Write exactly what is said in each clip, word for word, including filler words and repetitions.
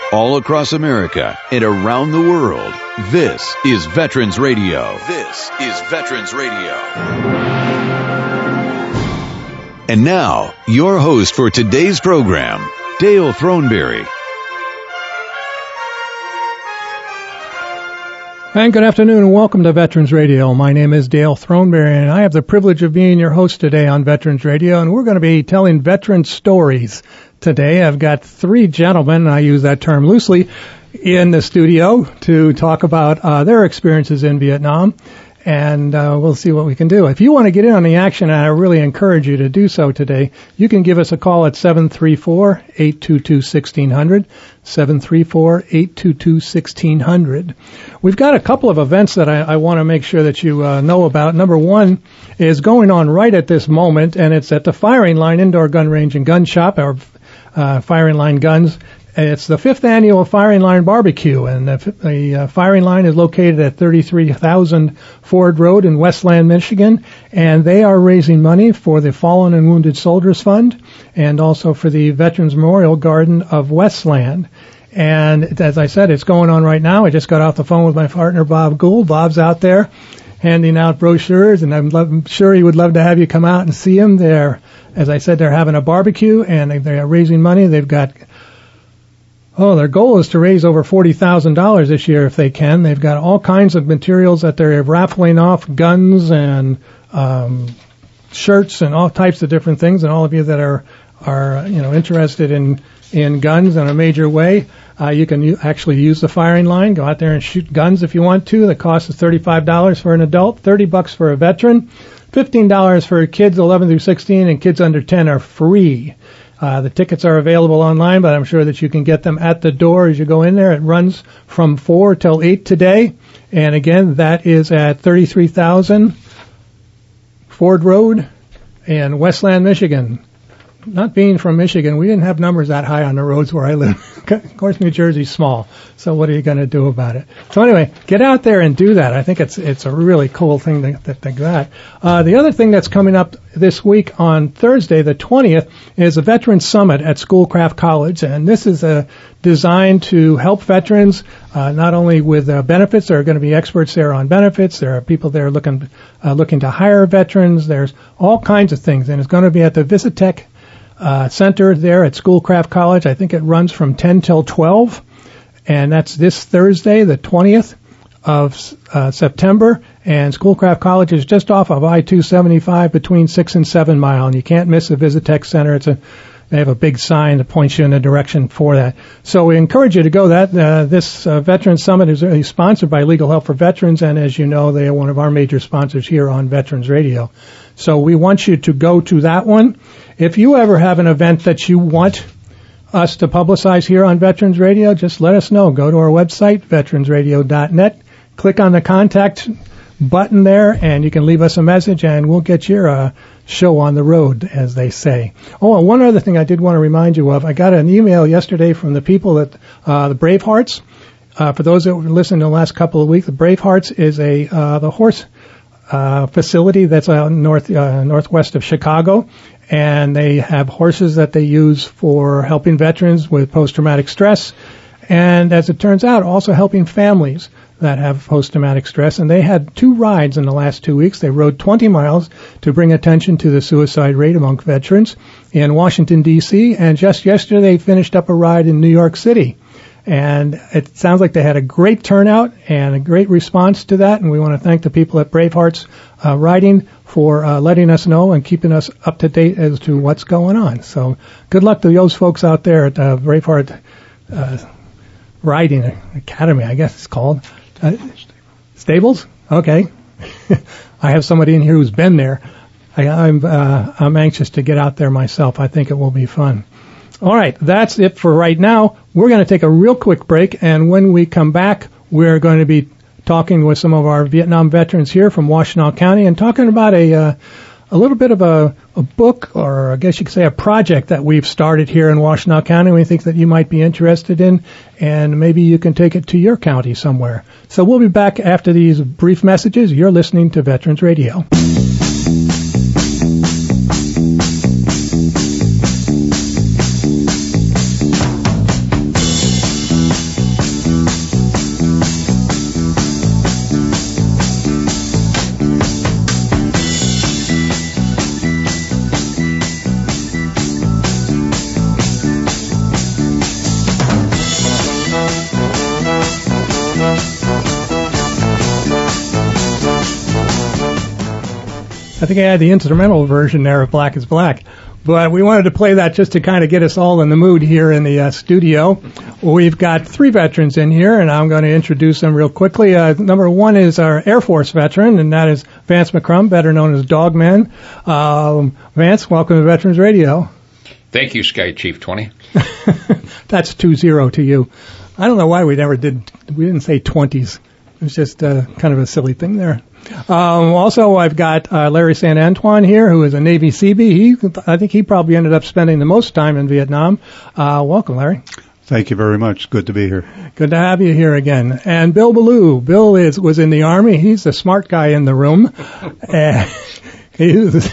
all across America and around the world. This is Veterans Radio. This is Veterans Radio. And now, your host for today's program, Dale Throneberry. And good afternoon and welcome to Veterans Radio. My name is Dale Throneberry and I have the privilege of being your host today on Veterans Radio, and we're going to be telling veteran stories today. I've got three gentlemen, I use that term loosely, in the studio to talk about uh, their experiences in Vietnam, and uh, we'll see what we can do. If you want to get in on the action, and I really encourage you to do so today, you can give us a call at seven three four, eight two two, one six zero zero, seven three four, eight two two, one six zero zero. We've got a couple of events that I, I want to make sure that you uh, know about. Number one is going on right at this moment, and it's at the Firing Line Indoor Gun Range and Gun Shop, or uh, Firing Line Guns. It's the fifth annual Firing Line Barbecue, and the, the uh, Firing Line is located at thirty-three thousand Ford Road in Westland, Michigan, and they are raising money for the Fallen and Wounded Soldiers Fund and also for the Veterans Memorial Garden of Westland. And as I said, it's going on right now. I just got off the phone with my partner, Bob Gould. Bob's out there handing out brochures, and I'm, lo- I'm sure he would love to have you come out and see him there. As I said, they're having a barbecue, and they, they're raising money. They've got Oh, their goal is to raise over forty thousand dollars this year if they can. They've got all kinds of materials that they're raffling off, guns and um, shirts and all types of different things. And all of you that are, are you know, interested in, in guns in a major way, uh, you can u- actually use the Firing Line. Go out there and shoot guns if you want to. The cost is thirty-five dollars for an adult, thirty bucks for a veteran, fifteen dollars for kids eleven through sixteen, and kids under ten are free. Uh, the tickets are available online, but I'm sure that you can get them at the door as you go in there. It runs from four till eight today. And again, that is at thirty-three thousand Ford Road in Westland, Michigan. Not being from Michigan, we didn't have numbers that high on the roads where I live. Of course, New Jersey's small, so what are you going to do about it? So anyway, get out there and do that. I think it's it's a really cool thing that that they got. Uh, the other thing that's coming up this week on Thursday, the twentieth, is a Veterans Summit at Schoolcraft College, and this is a designed to help veterans uh, not only with uh, benefits. There are going to be experts there on benefits. There are people there looking uh, looking to hire veterans. There's all kinds of things, and it's going to be at the Visitech Uh, center there at Schoolcraft College. I think it runs from ten till twelve, and that's this Thursday, the twentieth of uh, September. And Schoolcraft College is just off of I two seventy-five between six and seven Mile, and you can't miss the Visitech Center. It's a They have a big sign that points you in the direction for that. So we encourage you to go. That uh, this uh, Veterans Summit is really sponsored by Legal Help for Veterans, and as you know, they are one of our major sponsors here on Veterans Radio. So we want you to go to that one. If you ever have an event that you want us to publicize here on Veterans Radio, just let us know. Go to our website, veterans radio dot net. Click on the contact button there, and you can leave us a message, and we'll get your uh, show on the road, as they say. Oh, and one other thing I did want to remind you of. I got an email yesterday from the people at uh, the Bravehearts. Uh, for those that were listening the last couple of weeks, the Bravehearts is a uh, the horse uh, facility that's out north uh, northwest of Chicago, and they have horses that they use for helping veterans with post-traumatic stress, and as it turns out, also helping families that have post-traumatic stress. And they had two rides in the last two weeks. They rode twenty miles to bring attention to the suicide rate among veterans in Washington, D C, and just yesterday they finished up a ride in New York City. And it sounds like they had a great turnout and a great response to that, and we want to thank the people at Bravehearts uh, Riding for uh, letting us know and keeping us up to date as to what's going on. So good luck to those folks out there at uh, Braveheart uh, Riding Academy, I guess it's called. Uh, stables? Okay. I have somebody in here who's been there. I, I'm uh, I'm anxious to get out there myself. I think it will be fun. All right, that's it for right now. We're going to take a real quick break, and when we come back, we're going to be talking with some of our Vietnam veterans here from Washtenaw County and talking about a uh, a little bit of a, a book, or I guess you could say a project that we've started here in Washtenaw County we think that you might be interested in, and maybe you can take it to your county somewhere. So we'll be back after these brief messages. You're listening to Veterans Radio. think I had the instrumental version there of Black is Black. But we wanted to play that just to kind of get us all in the mood here in the uh, studio. We've got three veterans in here, and I'm going to introduce them real quickly. Uh, number one is our Air Force veteran, and that is Vance McCrum, better known as Dogman. Um, Vance, welcome to Veterans Radio. Thank you, Sky Chief twenty. That's two zero to you. I don't know why we never did, we didn't say twenties. It was just uh, kind of a silly thing there. Um, also, I've got uh, Larry Saint Antoine here, who is a Navy Seabee. He, I think he probably ended up spending the most time in Vietnam. Uh, welcome, Larry. Thank you very much. Good to be here. Good to have you here again. And Bill Ballou. Bill is was in the Army. He's the smart guy in the room. And he's,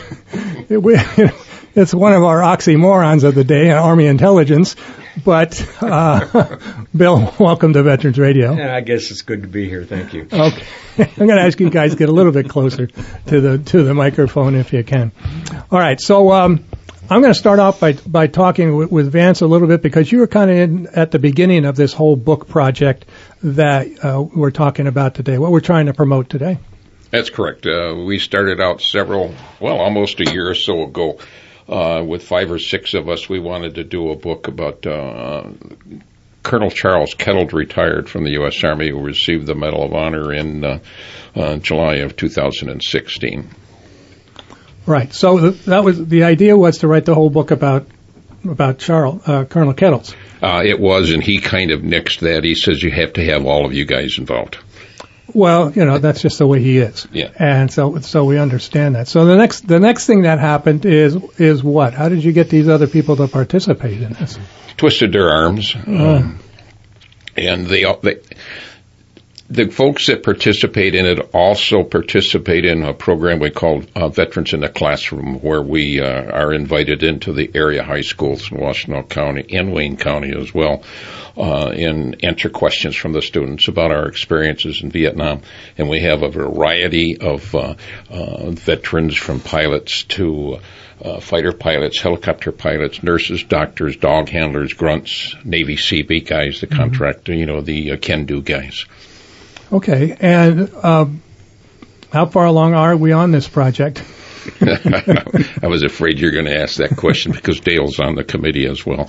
it's one of our oxymorons of the day, Army intelligence. But, uh, Bill, welcome to Veterans Radio. Yeah, I guess it's good to be here. Thank you. Okay. I'm going to ask you guys to get a little bit closer to the to the microphone if you can. All right. So um, I'm going to start off by by talking with, with Vance a little bit because you were kind of in, at the beginning of this whole book project that uh, we're talking about today, what we're trying to promote today. That's correct. Uh, we started out several, well, almost a year or so ago. Uh, with five or six of us, we wanted to do a book about uh, Colonel Charles Kettle, retired from the U S Army, who received the Medal of Honor in uh, uh, July of two thousand sixteen. Right. So the, that was the idea was to write the whole book about about Charles uh, Colonel Kettles. Uh, it was, and he kind of nixed that. He says you have to have all of you guys involved. Well, you know, that's just the way he is. Yeah. And so so we understand that. So the next the next thing that happened is is what? How did you get these other people to participate in this? Twisted their arms. Uh. Um, and they, they the folks that participate in it also participate in a program we call uh, Veterans in the Classroom, where we uh, are invited into the area high schools in Washtenaw County and Wayne County as well, uh, and answer questions from the students about our experiences in Vietnam. And we have a variety of uh, uh, veterans, from pilots to uh, fighter pilots, helicopter pilots, nurses, doctors, dog handlers, grunts, Navy Seabee guys, the contractor, mm-hmm. you know, the uh, can-do guys. Okay, and uh, how far along are we on this project? I was afraid you're going to ask that question because Dale's on the committee as well.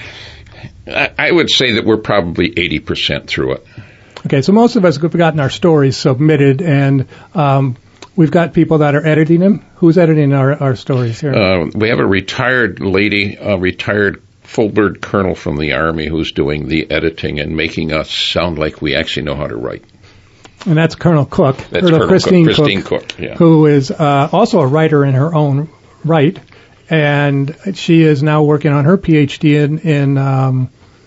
I, I would say that we're probably eighty percent through it. Okay, so most of us have gotten our stories submitted, and um, we've got people that are editing them. Who's editing our, our stories here? Uh, we have a retired lady, a retired full-bird colonel from the Army, who's doing the editing and making us sound like we actually know how to write. And that's Colonel Cook, that's Colonel, Colonel Christine, Cook, Christine Cook, Cook yeah. who is uh, also a writer in her own right, and she is now working on her P H D in, in um,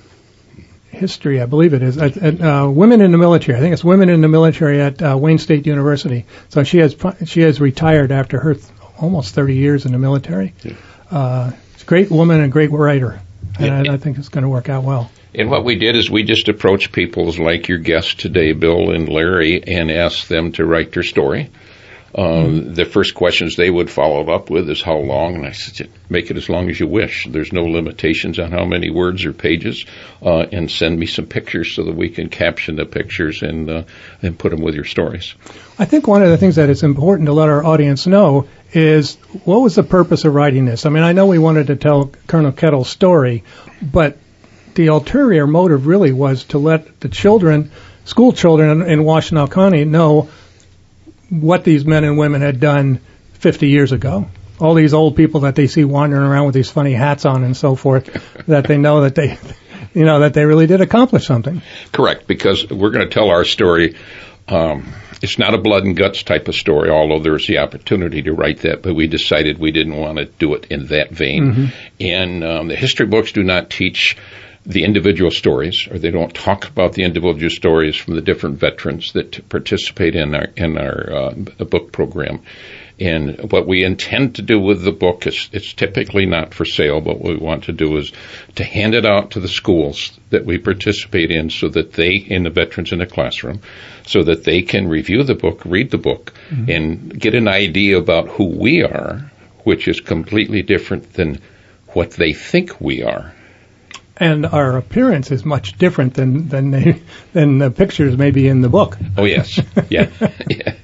history, I believe it is, at, at uh, women in the military. I think it's women in the military at uh, Wayne State University. So she has she has retired after her th- almost thirty years in the military. Yeah. Uh, she's a great woman and a great writer, and yeah. I, I think it's going to work out well. And what we did is we just approached people like your guests today, Bill and Larry, and asked them to write their story. Um, mm-hmm. The first questions they would follow up with is how long, and I said, make it as long as you wish. There's no limitations on how many words or pages, uh, and send me some pictures so that we can caption the pictures and uh, and put them with your stories. I think one of the things that is important to let our audience know is what was the purpose of writing this? I mean, I know we wanted to tell Colonel Kettle's story, but the ulterior motive really was to let the children, school children in Washtenaw County, know what these men and women had done fifty years ago. All these old people that they see wandering around with these funny hats on and so forth, that they know that they, you know, that they really did accomplish something. Correct, because we're going to tell our story. Um, it's not a blood and guts type of story, although there's the opportunity to write that, but we decided we didn't want to do it in that vein. Mm-hmm. And um, the history books do not teach the individual stories, or they don't talk about the individual stories from the different veterans that participate in our in our uh, book program. And what we intend to do with the book is, it's typically not for sale, but what we want to do is to hand it out to the schools that we participate in, so that they, in the Veterans in the Classroom, so that they can review the book, read the book, mm-hmm. and get an idea about who we are, which is completely different than what they think we are. And our appearance is much different than than they, than the pictures maybe in the book. Oh yes, yeah, yeah.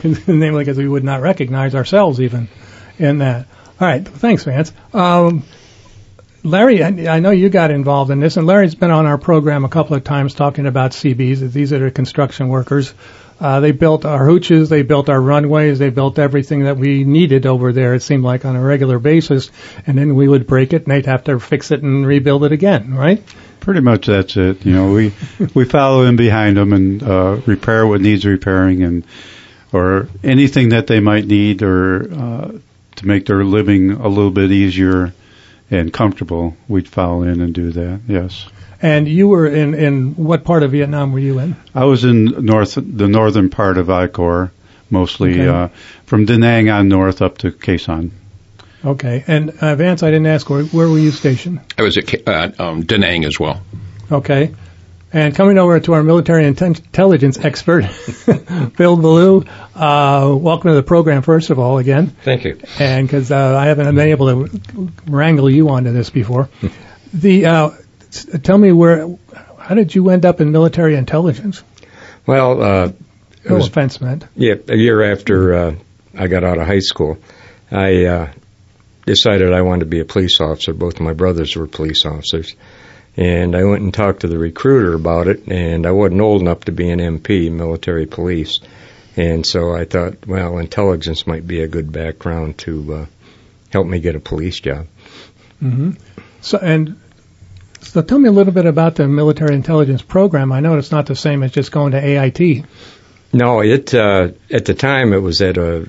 namely because we would not recognize ourselves even in that. All right, thanks, Vance. Um, Larry, I, I know you got involved in this, and Larry's been on our program a couple of times talking about C Bs. These are the construction workers. Uh, they built our hooches, they built our runways, they built everything that we needed over there, it seemed like, on a regular basis, and then we would break it, and they'd have to fix it and rebuild it again, right? Pretty much that's it. You know, we we follow in behind them and uh, repair what needs repairing, and or anything that they might need, or uh, to make their living a little bit easier and comfortable, we'd follow in and do that, yes. And you were in, in what part of Vietnam were you in? I was in north, the northern part of I Corps, mostly Okay. uh, from Da Nang on north up to Khe Sanh. Okay. And uh, Vance, I didn't ask, where, where were you stationed? I was at uh, um, Da Nang as well. Okay. And coming over to our military inten- intelligence expert, Phil Ballou, uh, welcome to the program, first of all, again. Thank you. And because uh, I haven't been able to wrangle you onto this before. the uh, s- Tell me, where, how did you end up in military intelligence? Well, uh, it No was offense meant. yeah, a year after uh, I got out of high school, I uh, decided I wanted to be a police officer. Both of my brothers were police officers. And I went and talked to the recruiter about it, and I wasn't old enough to be an M P, military police. And so I thought, well, intelligence might be a good background to uh, help me get a police job. Mm-hmm. So, and so tell me a little bit about the military intelligence program. I know it's not the same as just going to A I T. No, it uh, at the time it was at a,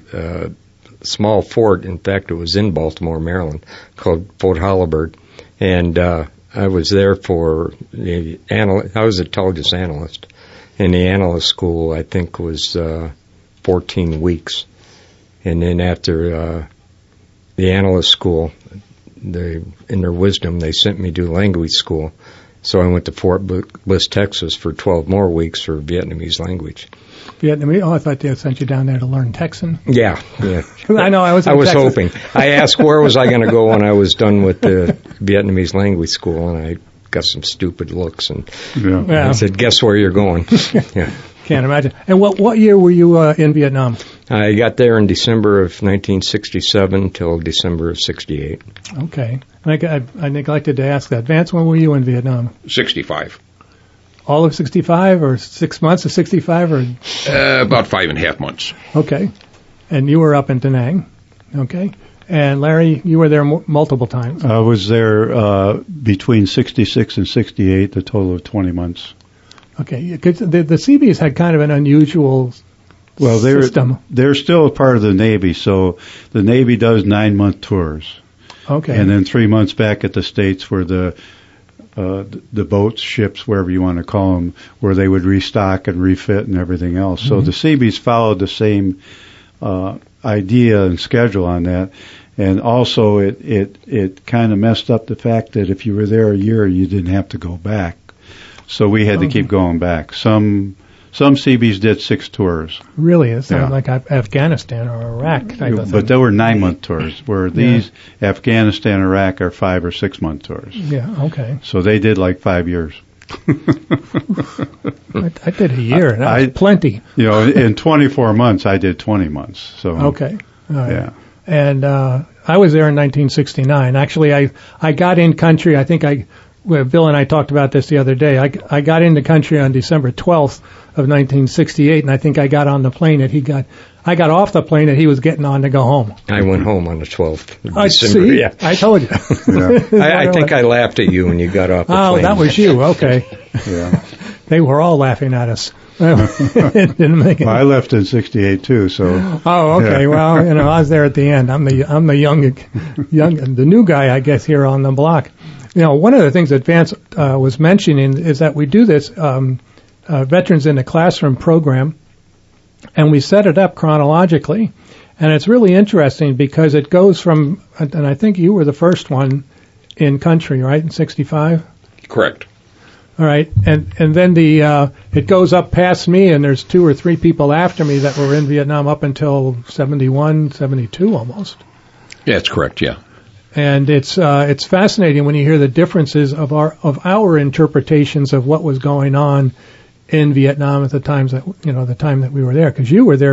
a small fort. In fact, it was in Baltimore, Maryland, called Fort Holabird. And uh, I was there for the anal- I was an intelligence analyst. And the analyst school, I think, was uh, fourteen weeks. And then after uh, the analyst school, they, in their wisdom, they sent me to language school. So I went to Fort Bliss, Texas for twelve more weeks for Vietnamese language. Vietnamese? Oh, I thought they sent you down there to learn Texan. Yeah, yeah. I know, I was in I was Texas. hoping. I asked where was I going to go when I was done with the Vietnamese language school, and I got some stupid looks, and Yeah. Yeah. I said, guess where you're going? Yeah. Can't imagine. And what what year were you uh, in Vietnam? I got there in December of nineteen sixty-seven till December of sixty-eight. Okay. And I, I, I neglected to ask that. Vance, when were you in Vietnam? sixty-five. All of sixty-five, or six months of sixty-five, or Uh, about five and a half months. okay? And you were up in Da Nang, okay? And Larry, you were there m- multiple times. I was there uh, between sixty-six and sixty-eight, a total of twenty months. Okay, 'cause the, the C Bs had kind of an unusual Well, they're system. they're still a part of the Navy, so the Navy does nine month tours, Okay. and then three months back at the States where the uh, the boats, ships, wherever you want to call them, where they would restock and refit and everything else. So Mhm. the C Bs followed the same uh, idea and schedule on that. And also it, it, it kind of messed up the fact that if you were there a year, you didn't have to go back. So we had to Okay. keep going back. Some some C Bs did six tours, Really, it sounded Yeah. like Af- Afghanistan or Iraq type of thing. but they were nine-month tours, where these Afghanistan, Iraq are five or six-month tours. Yeah, okay. So they did like five years. I, I did a year. That was I- plenty. You know, in twenty-four months, I did twenty months. So Okay. All right. yeah. And uh, I was there in nineteen sixty-nine. Actually, I I got in country. I think I, well, Bill and I talked about this the other day. I, I got into country on December twelfth of nineteen sixty-eight, and I think I got on the plane that he got. I got off the plane that he was getting on to go home. I went home on the twelfth of I December. see. Yeah. I told you. I, I think I laughed at you when you got off the Oh, plane. that was you. Okay. Yeah. They were all laughing at us. It didn't make any Well, I left in sixty-eight too. So Oh, okay. Yeah. Well, you know, I was there at the end. I'm the I'm the young, young, the new guy, I guess, here on the block. You know, one of the things that Vance uh, was mentioning is that we do this um, uh, Veterans in the Classroom program, and we set it up chronologically, and it's really interesting because it goes from, and I think you were the first one in country, right, in sixty-five. Correct. All right, and and then the uh, it goes up past me, and there's two or three people after me that were in Vietnam up until seventy-one, seventy-two almost. Yeah, that's correct. Yeah. And it's uh, it's fascinating when you hear the differences of our of our interpretations of what was going on in Vietnam at the times that you know the time that we were there, because you were there bef-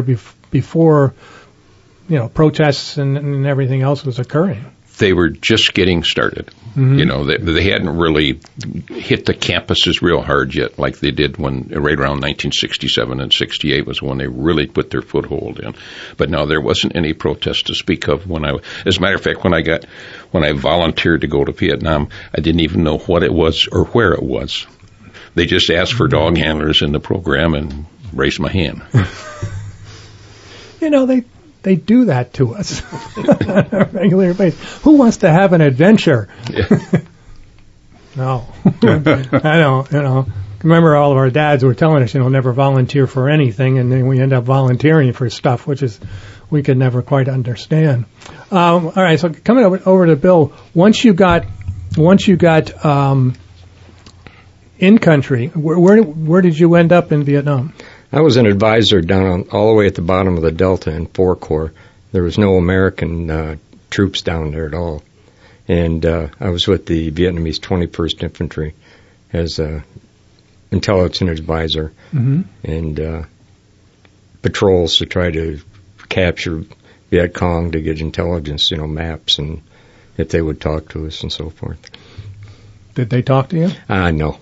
before, you know, protests and, and everything else was occurring. They were just getting started. Mm-hmm. You know, they, they hadn't really hit the campuses real hard yet, like they did when right around nineteen sixty-seven and sixty-eight was when they really put their foothold in. But no, there wasn't any protest to speak of when I. As a matter of fact, when I got when I volunteered to go to Vietnam, I didn't even know what it was or where it was. They just asked for dog handlers in the program and raised my hand. You know, they. They do that to us on a regular basis. Who wants to have an adventure? Yeah. No. I don't, you know. Remember all of our dads were telling us, you know, never volunteer for anything, and then we end up volunteering for stuff, which is we could never quite understand. Um, all right, so coming over, over to Bill, once you got, once you got um, in country, where, where where did you end up in Vietnam? I was an advisor down on, all the way at the bottom of the Delta in Four Corps. There was no American uh, troops down there at all. And uh, I was with the Vietnamese twenty-first Infantry as an intelligence advisor mm-hmm. and uh, patrols to try to capture Viet Cong to get intelligence, you know, maps and if they would talk to us and so forth. Did they talk to you? Uh, no.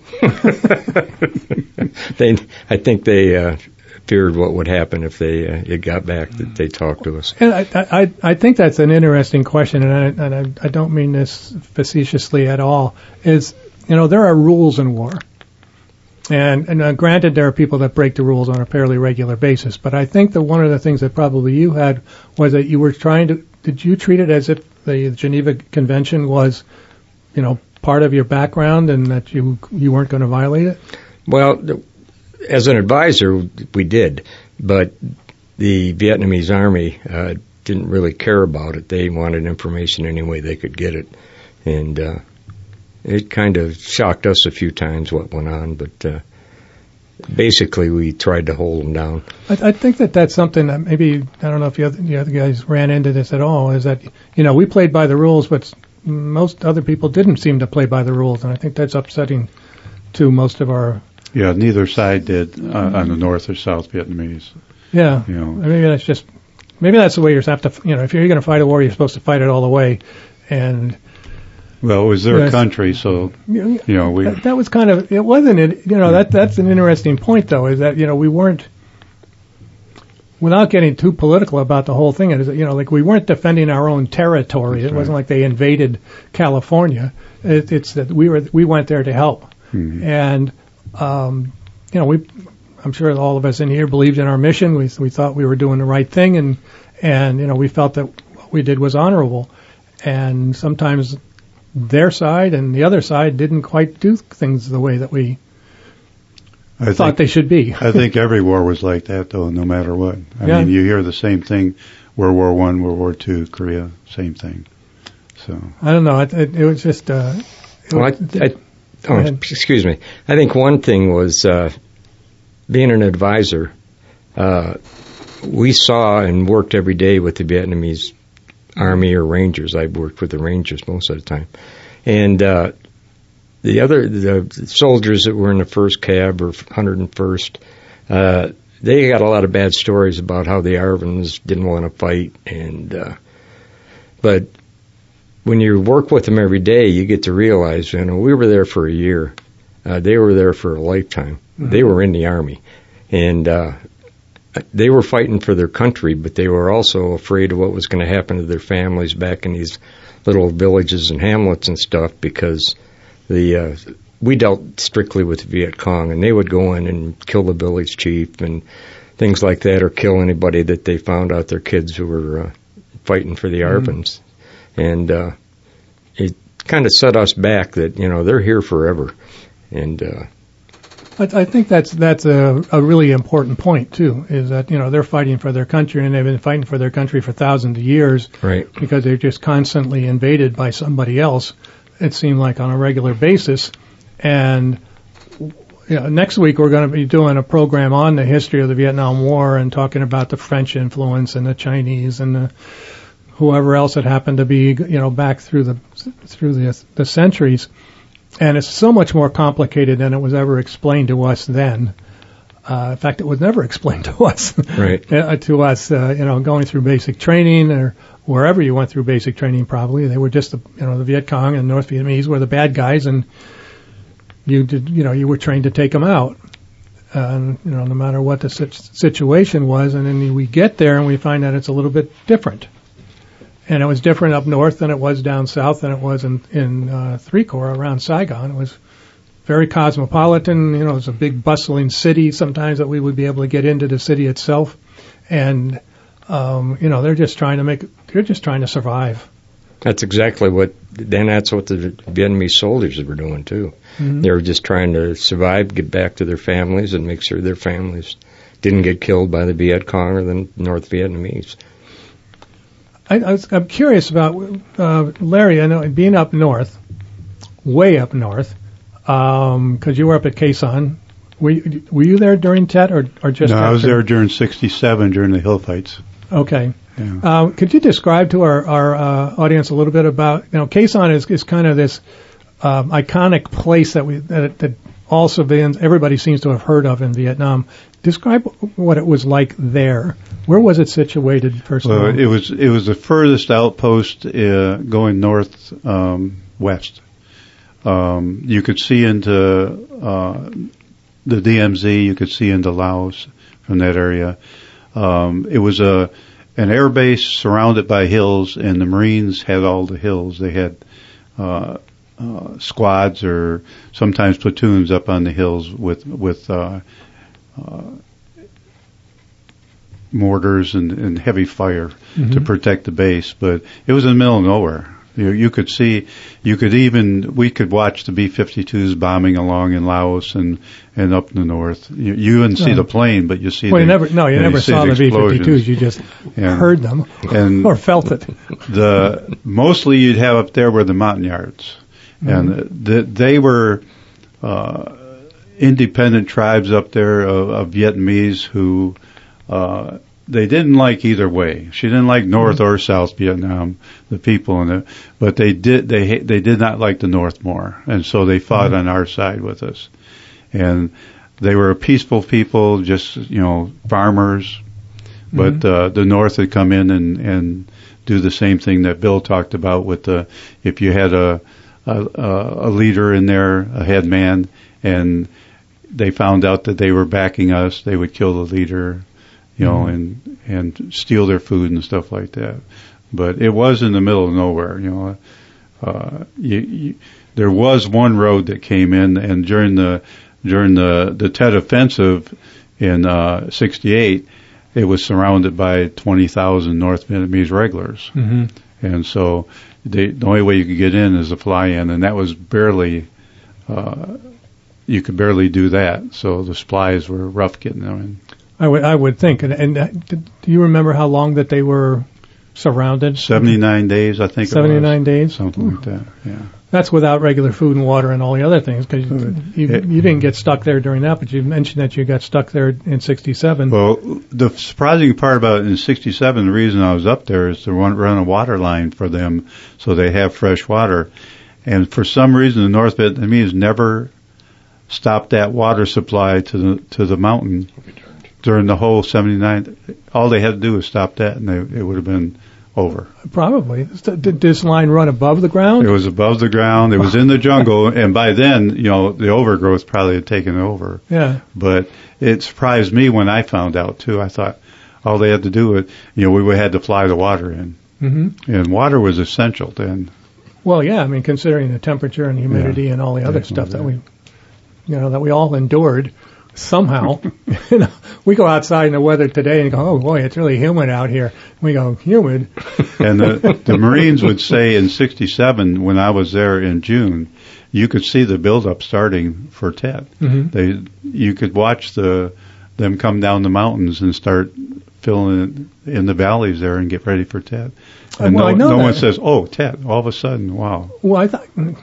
they, I think they uh, feared what would happen if they uh, it got back that they talked to us. And I, I, I think that's an interesting question, and I, and I, I don't mean this facetiously at all. Is you know there are rules in war, and and uh, granted there are people that break the rules on a fairly regular basis. But I think that one of the things that probably you had was that you were trying to. Did you treat it as if the Geneva Convention was, you know, part of your background and that you you weren't going to violate it? Well, as an advisor, we did, but the Vietnamese Army uh, didn't really care about it. They wanted information any way they could get it, and uh, it kind of shocked us a few times what went on, but uh, basically we tried to hold them down. I, I think that that's something that maybe, I don't know if you other, the other guys ran into this at all, is that, you know, we played by the rules, but most other people didn't seem to play by the rules, and I think that's upsetting to most of our... Yeah, neither side did uh, on the North or South Vietnamese. Yeah, you know. Maybe that's just... Maybe that's the way you have to... You know, if you're going to fight a war, you're supposed to fight it all the way, and... Well, it was their yes. country, so, you know, we... That, that was kind of... It wasn't... It, you know, that that's an interesting point, though, is that, you know, we weren't... Without getting too political about the whole thing, it is, you know, like we weren't defending our own territory. That's it wasn't right. like they invaded California. It, it's that we were we went there to help, mm-hmm. and um, you know, we I'm sure all of us in here believed in our mission. We we thought we were doing the right thing, and and you know, we felt that what we did was honorable. And sometimes their side and the other side didn't quite do things the way that we. I thought think, they should be. I think every war was like that, though, no matter what. I yeah. mean, you hear the same thing, World War One, World War Two, Korea, same thing. So I don't know. It, it, it was just. Uh, it well, was, I, I, oh, excuse me. I think one thing was uh, being an advisor. Uh, we saw and worked every day with the Vietnamese Army or Rangers. I worked with the Rangers most of the time, and. Uh, The other, the soldiers that were in the first cab or one hundred first, uh, they got a lot of bad stories about how the Arvins didn't want to fight. And, uh, but when you work with them every day, you get to realize, you know, we were there for a year. Uh, they were there for a lifetime. Mm-hmm. They were in the Army. And, uh, they were fighting for their country, but they were also afraid of what was going to happen to their families back in these little villages and hamlets and stuff because The uh, we dealt strictly with Viet Cong, and they would go in and kill the village chief and things like that, or kill anybody that they found out their kids who were uh, fighting for the Arvins. Mm. And uh, it kind of set us back that, you know, they're here forever. And uh, I, I think that's that's a, a really important point, too, is that, you know, they're fighting for their country, and they've been fighting for their country for thousands of years. Right. Because they're just constantly invaded by somebody else. It seemed like on a regular basis. And you know, next week we're going to be doing a program on the history of the Vietnam War and talking about the French influence and the Chinese and the, whoever else it happened to be, you know, back through the through the, the centuries. And it's so much more complicated than it was ever explained to us then. Uh, in fact, it was never explained to us. Right. uh, to us, uh, you know, going through basic training or wherever you went through basic training, probably they were just the, you know, the Viet Cong and North Vietnamese were the bad guys, and you did, you know, you were trained to take them out. And, you know, no matter what the situation was, and then we get there and we find that it's a little bit different. And it was different up north than it was down south than it was in, in uh, Three Corps around Saigon. It was very cosmopolitan. You know, it was a big bustling city sometimes that we would be able to get into the city itself. And, um, you know, they're just trying to make, they're just trying to survive. That's exactly what, then that's what the Vietnamese soldiers were doing too. Mm-hmm. They were just trying to survive, get back to their families, and make sure their families didn't get killed by the Viet Cong or the North Vietnamese. I, I was, I'm curious about, uh, Larry, I know being up north, way up north, um, cause you were up at Khe Sanh. Were you, were you there during Tet or, or just No, after? I was there during sixty-seven during the hill fights. Okay. Yeah. Uh, could you describe to our, our uh, audience a little bit about, you know, Khe Sanh is, is kind of this um, iconic place that we that, that all civilians, everybody seems to have heard of in Vietnam. Describe what it was like there. Where was it situated, first well, of all? it was it was the furthest outpost uh, going north um, west. Um, you could see into uh, the D M Z. You could see into Laos from that area. Um, it was a an air base surrounded by hills, and the Marines had all the hills. They had uh, uh, squads or sometimes platoons up on the hills with with uh, uh, mortars and, and heavy fire mm-hmm. to protect the base. But it was in the middle of nowhere. You, you could see, you could even, we could watch the B fifty-twos bombing along in Laos and, and up in the north. You, you wouldn't see oh. the plane, but you see well, the, you never, no, you yeah, never you saw the B fifty-twos. You just and, heard them and or felt it. The mostly you'd have up there were the Montagnards, mm-hmm. and the, they were uh, independent tribes up there of, of Vietnamese who. Uh, They didn't like either way. She didn't like North or South Vietnam, the people in it, but they did they they did not like the North more, and so they fought mm-hmm. on our side with us. And they were a peaceful people, just you know farmers, but mm-hmm. uh, the North had come in and and do the same thing that Bill talked about with the if you had a a, a leader in there, a head man, and they found out that they were backing us, they would kill the leader. You know, mm-hmm. and and steal their food and stuff like that. But it was in the middle of nowhere. You know, uh, you, you, there was one road that came in, and during the during the the Tet Offensive in uh, sixty-eight, it was surrounded by twenty thousand North Vietnamese regulars, mm-hmm. and so they, the only way you could get in is a fly-in, and that was barely. Uh, you could barely do that, so the supplies were rough getting them in. I would, I would think. And, and uh, did, do you remember how long that they were surrounded? seventy-nine days, I think. seventy-nine it was. days? Something Ooh. like that, yeah. That's without regular food and water and all the other things, because you, it, you didn't get stuck there during that, but you mentioned that you got stuck there in sixty-seven. Well, the surprising part about it in sixty-seven, the reason I was up there is to run, run a water line for them so they have fresh water. And for some reason, the North Vietnamese never stopped that water supply to the to the mountain. During the whole seventy-nine, all they had to do was stop that, and they, it would have been over. Probably. Did this line run above the ground? It was above the ground. It was in the jungle, and by then, you know, the overgrowth probably had taken over. Yeah. But it surprised me when I found out, too. I thought all they had to do was, you know, we had to fly the water in. Mm-hmm. And water was essential then. Well, yeah, I mean, considering the temperature and humidity yeah, and all the other stuff that we, you know, that we all endured. Somehow, you know, we go outside in the weather today and go, oh boy, it's really humid out here. We go, humid. And the, the Marines would say in sixty-seven, when I was there in June, you could see the buildup starting for Tet. Mm-hmm. They, you could watch the them come down the mountains and start filling in, in the valleys there and get ready for Tet. And well, no, I know no that. one says, oh, Tet, all of a sudden, wow. Well, I thought,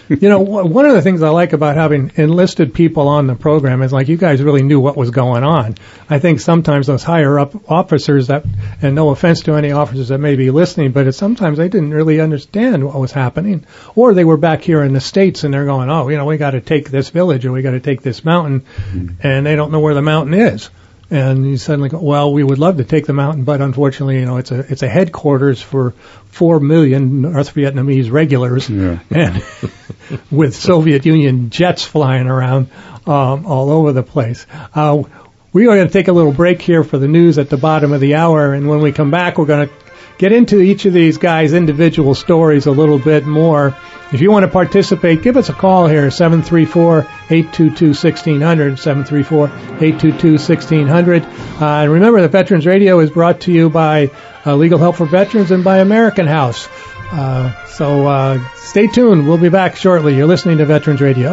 You know, one of the things I like about having enlisted people on the program is like you guys really knew what was going on. I think sometimes those higher up officers that, and no offense to any officers that may be listening, but it's sometimes they didn't really understand what was happening, or they were back here in the States and they're going, oh, you know, we got to take this village or we got to take this mountain, mm-hmm. and they don't know where the mountain is. And you suddenly go, well, we would love to take the mountain, but unfortunately, you know, it's a it's a headquarters for four million North Vietnamese regulars, yeah. and with Soviet Union jets flying around um, all over the place. Uh, we are going to take a little break here for the news at the bottom of the hour, and when we come back, we're going to get into each of these guys' individual stories a little bit more. If you want to participate, give us a call here, seven three four, eight two two, one six zero zero, seven three four, eight two two, one six zero zero. Uh, and remember that Veterans Radio is brought to you by uh, Legal Help for Veterans and by American House. Uh, so uh, stay tuned. We'll be back shortly. You're listening to Veterans Radio.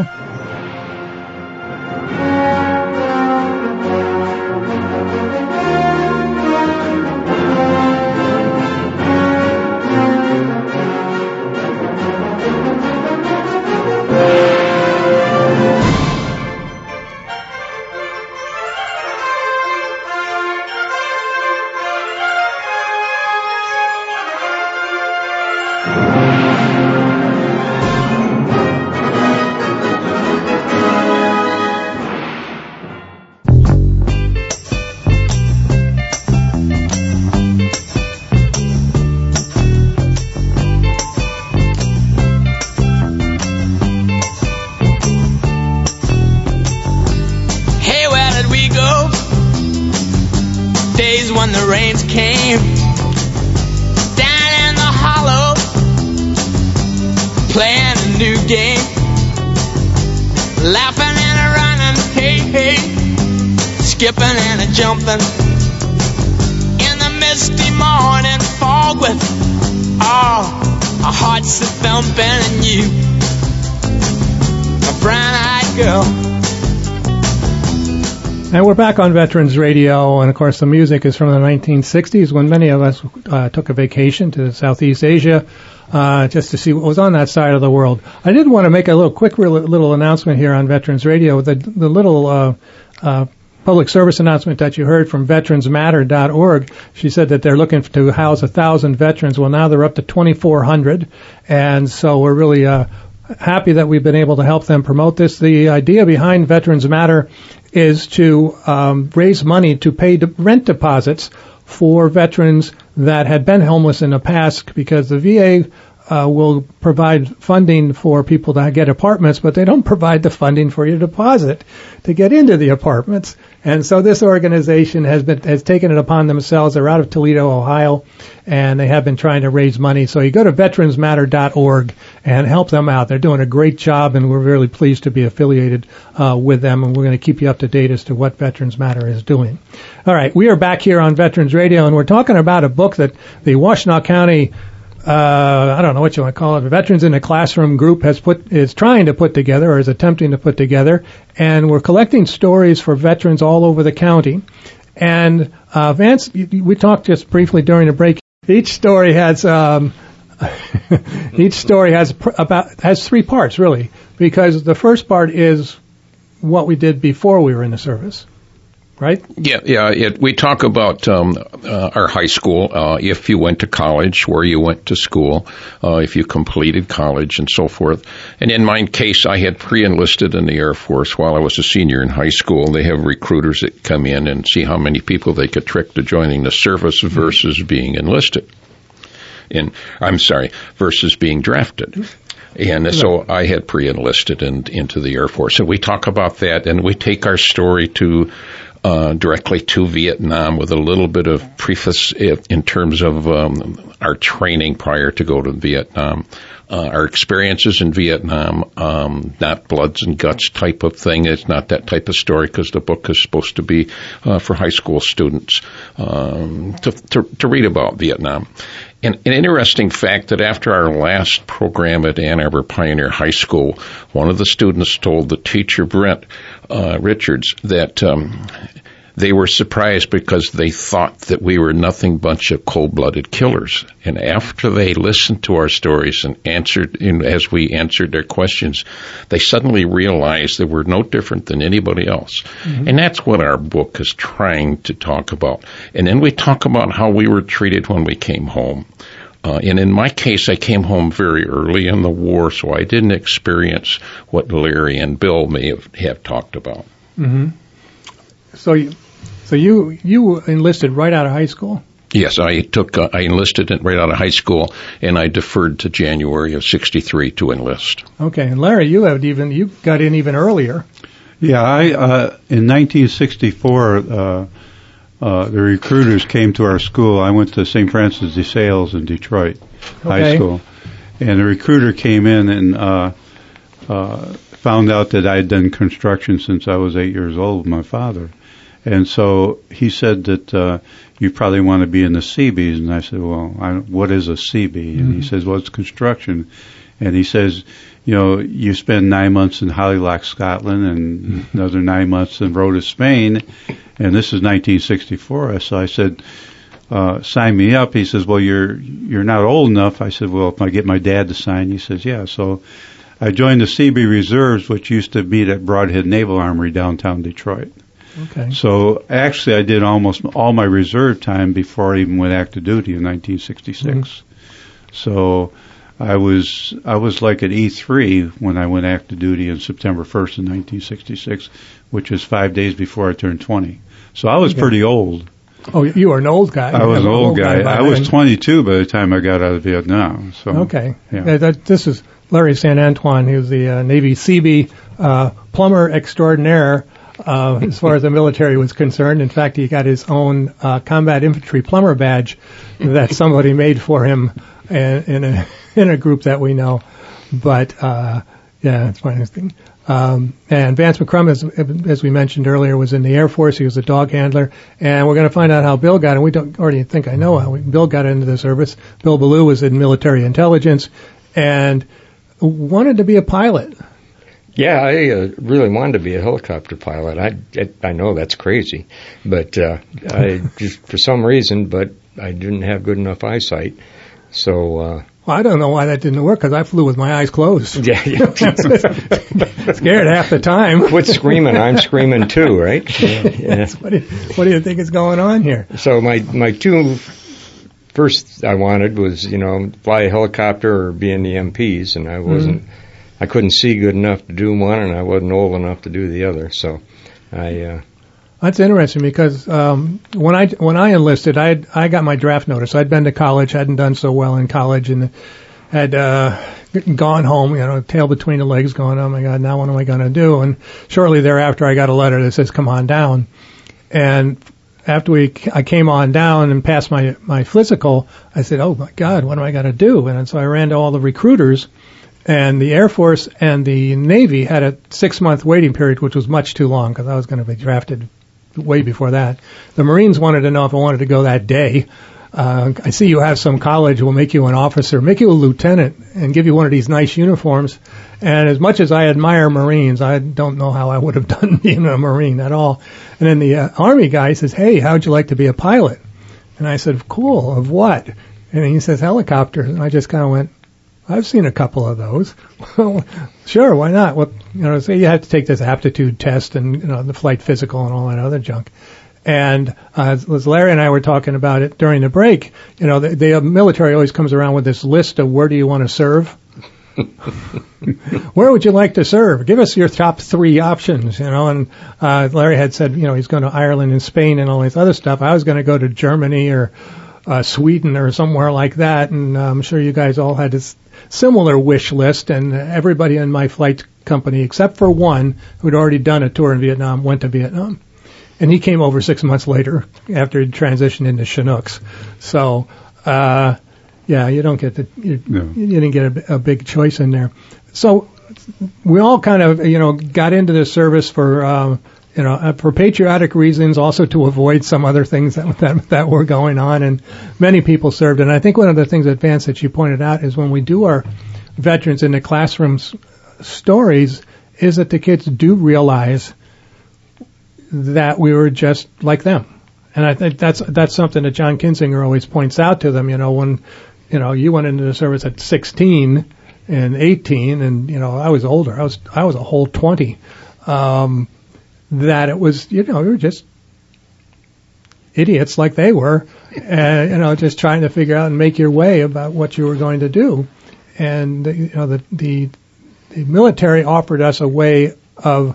Skipping and a jumping in the misty morning fog with oh, our hearts a thumping and you, a brown-eyed girl. And we're back on Veterans Radio, and of course the music is from the nineteen sixties when many of us uh, took a vacation to Southeast Asia uh, just to see what was on that side of the world. I did want to make a little quick little announcement here on Veterans Radio. The, the little uh, uh, public service announcement that you heard from veterans matter dot org. She said that they're looking to house a thousand veterans. Well, now they're up to twenty-four hundred, and so we're really uh, happy that we've been able to help them promote this. The idea behind Veterans Matter is to um, raise money to pay de- rent deposits for veterans that had been homeless in the past, because the V A Uh, will provide funding for people to get apartments, but they don't provide the funding for your deposit to get into the apartments. And so this organization has been has taken it upon themselves. They're out of Toledo, Ohio, and they have been trying to raise money. So you go to veterans matter dot org and help them out. They're doing a great job, and we're really pleased to be affiliated uh, with them, and we're going to keep you up to date as to what Veterans Matter is doing. All right, we are back here on Veterans Radio, and we're talking about a book that the Washtenaw County Uh, I don't know what you want to call it, the Veterans in the Classroom group has put, is trying to put together, or is attempting to put together, and we're collecting stories for veterans all over the county. And, uh, Vance, we talked just briefly during the break. Each story has, um, each story has pr- about, has three parts, really, because the first part is what we did before we were in the service. Right? Yeah, yeah. It, we talk about um, uh, our high school, uh, if you went to college, where you went to school, uh, if you completed college, and so forth. And in my case, I had pre-enlisted in the Air Force while I was a senior in high school. They have recruiters that come in and see how many people they could trick to joining the service versus being enlisted. In, I'm sorry, versus being drafted. And so I had pre-enlisted in, into the Air Force. And we talk about that, and we take our story to Uh, directly to Vietnam with a little bit of preface in terms of um, our training prior to go to Vietnam, uh, our experiences in Vietnam, um, not bloods and guts type of thing. It's not that type of story, because the book is supposed to be uh, for high school students um, to, to, to read about Vietnam. And an interesting fact that after our last program at Ann Arbor Pioneer High School, one of the students told the teacher, Brent uh, Richards, that um, they were surprised because they thought that we were nothing bunch of cold-blooded killers. And after they listened to our stories and answered, you know, as we answered their questions, they suddenly realized that we're no different than anybody else. Mm-hmm. And that's what our book is trying to talk about. And then we talk about how we were treated when we came home. Uh, and in my case, I came home very early in the war, so I didn't experience what Larry and Bill may have, have talked about. Mm-hmm. So, you, so you you enlisted right out of high school? Yes, I took uh, I enlisted right out of high school, and I deferred to January of sixty-three to enlist. Okay, and Larry, you have even you got in even earlier. Yeah, I uh, in nineteen sixty-four. Uh, Uh, the recruiters came to our school. I went to Saint Francis de Sales in Detroit okay. High School. And the recruiter came in and uh, uh, found out that I had done construction since I was eight years old with my father. And so he said that uh, you probably want to be in the Seabees. And I said, well, I, what is a Seabee? And mm-hmm. he says, well, it's construction. And he says, you know, you spend nine months in Holyloch, Scotland, and mm-hmm. another nine months in Rhodes, Spain. And this is nineteen sixty-four. So I said, uh, sign me up. He says, well, you're you're not old enough. I said, well, if I get my dad to sign. He says, yeah. So I joined the Seabee Reserves, which used to meet at Broadhead Naval Armory downtown Detroit. Okay. So actually I did almost all my reserve time before I even went active duty in nineteen sixty-six. Mm-hmm. So I was I was like at E three when I went active duty on September first in nineteen sixty-six, which was five days before I turned twenty. So I was okay. pretty old. Oh, you were an old guy. I was an old, old guy. guy I was twenty-two by the time I got out of Vietnam. So okay. Yeah. Yeah, that, this is Larry Saint Antoine. He was the uh, Navy Seabee uh, plumber extraordinaire uh, as far as the military was concerned. In fact, he got his own uh, combat infantry plumber badge that somebody made for him in, in a in a group that we know. But uh, yeah, it's funny thing. Um, and Vance McCrum, as, as we mentioned earlier, was in the Air Force. He was a dog handler. And we're going to find out how Bill got in. We don't already think I know how Bill got into the service. Bill Ballou was in military intelligence and wanted to be a pilot. Yeah, I uh, really wanted to be a helicopter pilot. I, I, I know that's crazy, but uh, I just for some reason, but I didn't have good enough eyesight. So uh, well, I don't know why that didn't work because I flew with my eyes closed. Yeah, yeah. Scared half the time. Quit screaming! I'm screaming too, right? Yeah. Yeah. What, do you, what do you think is going on here? So my my two first I wanted was you know fly a helicopter or be in the M Ps, and I wasn't. Mm-hmm. I couldn't see good enough to do one, and I wasn't old enough to do the other. So I. Uh, That's interesting because um, when I when I enlisted, I I got my draft notice. I'd been to college, hadn't done so well in college, and had uh, gone home, you know, tail between the legs, going, oh my God, now what am I going to do? And shortly thereafter, I got a letter that says, come on down. And after we I came on down and passed my my physical, I said, oh my God, what am I going to do? And so I ran to all the recruiters. And the Air Force and the Navy had a six-month waiting period, which was much too long because I was going to be drafted way before that. The Marines wanted to know if I wanted to go that day. Uh, I see you have some college. We'll make you an officer, make you a lieutenant, and give you one of these nice uniforms. And as much as I admire Marines, I don't know how I would have done being a Marine at all. And then the uh, Army guy says, hey, how'd you like to be a pilot? And I said, cool, of what? And he says, helicopters. And I just kind of went, I've seen a couple of those. Well, sure, why not? Well, you know, say you have to take this aptitude test and, you know, the flight physical and all that other junk. And uh, as Larry and I were talking about it during the break, you know, the, the military always comes around with this list of where do you want to serve? Where would you like to serve? Give us your top three options, you know. And uh, Larry had said, you know, he's going to Ireland and Spain and all this other stuff. I was going to go to Germany or uh, Sweden or somewhere like that. And uh, I'm sure you guys all had this similar wish list, and everybody in my flight company, except for one who'd already done a tour in Vietnam, went to Vietnam. And he came over six months later after he transitioned into Chinooks. So, uh, yeah, you don't get the, you, no. you didn't get a, a big choice in there. So we all kind of, you know, got into this service for, um, you know, for patriotic reasons, also to avoid some other things that, that that were going on, and many people served. And I think one of the things, that Vance, that you pointed out is when we do our veterans in the classrooms stories, is that the kids do realize that we were just like them. And I think that's that's something that John Kinzinger always points out to them. You know, when you know you went into the service at sixteen and eighteen, and you know I was older. I was I was a whole twenty. Um, that it was, you know, we were just idiots like they were, and you know, just trying to figure out and make your way about what you were going to do. And you know, the the, the military offered us a way of.